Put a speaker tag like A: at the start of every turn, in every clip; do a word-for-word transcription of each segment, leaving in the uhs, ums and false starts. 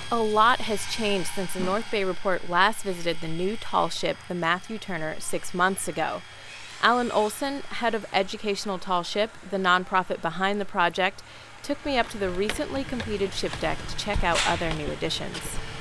A: A lot has changed since the North Bay Report last visited the new tall ship, the Matthew Turner, six months ago. Alan Olson, head of Educational Tall Ship, the nonprofit behind the project, took me up to the recently completed ship deck to check out other new additions.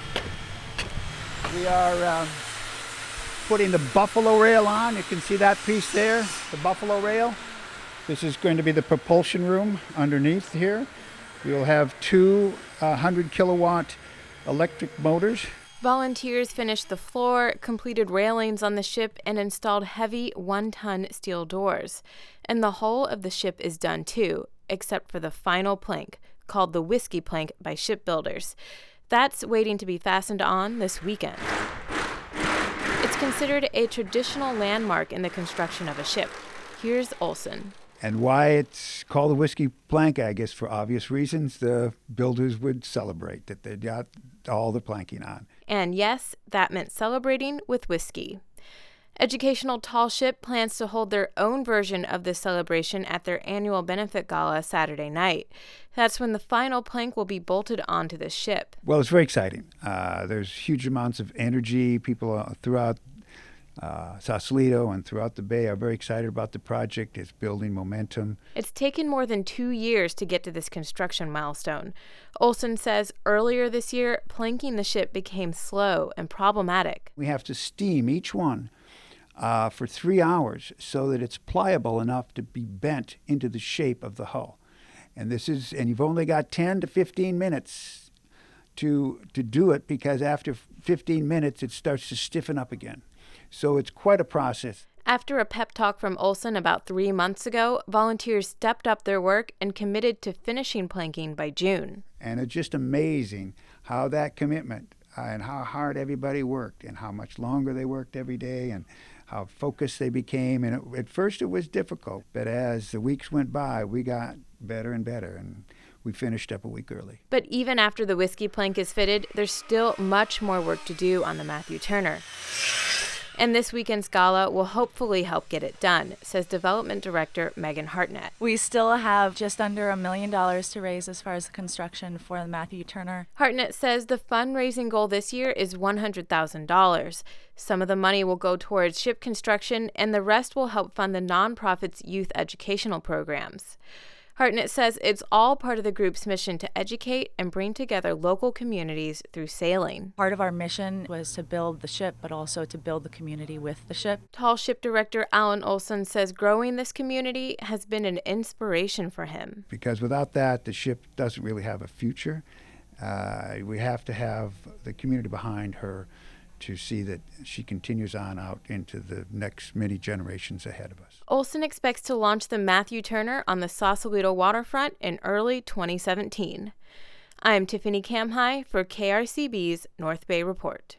B: We are um, putting the buffalo rail on. You can see that piece there, the buffalo rail. This is going to be the propulsion room underneath here. We will have two uh, one hundred kilowatt electric motors.
A: Volunteers finished the floor, completed railings on the ship, and installed heavy one-ton steel doors. And the hull of the ship is done too, except for the final plank, called the Whiskey Plank by shipbuilders. That's waiting to be fastened on this weekend. It's considered a traditional landmark in the construction of a ship. Here's Olson.
B: And why it's called the Whiskey Plank, I guess for obvious reasons, the builders would celebrate that they got all the planking on.
A: And yes, that meant celebrating with whiskey. Educational Tall Ship plans to hold their own version of this celebration at their annual benefit gala Saturday night. That's when the final plank will be bolted onto the ship.
B: Well, it's very exciting. Uh, there's huge amounts of energy. People uh, throughout Uh, Sausalito and throughout the Bay are very excited about the project. It's building momentum.
A: It's taken more than two years to get to this construction milestone. Olson says earlier this year, planking the ship became slow and problematic.
B: We have to steam each one uh, for three hours so that it's pliable enough to be bent into the shape of the hull. And this is, and you've only got ten to fifteen minutes to to do it, because after fifteen minutes it starts to stiffen up again. So it's quite a process.
A: After a pep talk from Olson about three months ago, volunteers stepped up their work and committed to finishing planking by June.
B: And it's just amazing how that commitment uh, and how hard everybody worked and how much longer they worked every day and how focused they became. And it, at first it was difficult, but as the weeks went by, we got better and better, and we finished up a week early.
A: But even after the Whiskey Plank is fitted, there's still much more work to do on the Matthew Turner. And this weekend's gala will hopefully help get it done, says Development Director Megan Hartnett.
C: We still have just under a million dollars to raise as far as the construction for the Matthew Turner.
A: Hartnett says the fundraising goal this year is one hundred thousand dollars. Some of the money will go towards ship construction, and the rest will help fund the nonprofit's youth educational programs. Hartnett says it's all part of the group's mission to educate and bring together local communities through sailing.
C: Part of our mission was to build the ship, but also to build the community with the ship.
A: Tall Ship Director Alan Olson says growing this community has been an inspiration for him.
B: Because without that, the ship doesn't really have a future. Uh, we have to have the community behind her to see that she continues on out into the next many generations ahead of us.
A: Olson expects to launch the Matthew Turner on the Sausalito waterfront in early twenty seventeen. I'm Tiffany Kamhai for K R C B's North Bay Report.